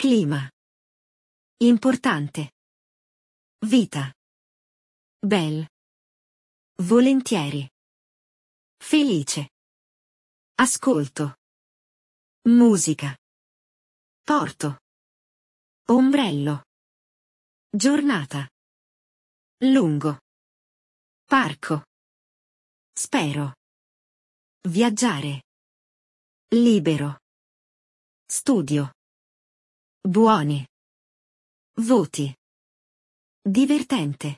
Clima. Importante. Vita. Bel. Volentieri. Felice. Ascolto. Musica. Porto. Ombrello. Giornata. Lungo. Parco. Spero. Viaggiare. Libero. Studio. Buoni. Voti. Divertente.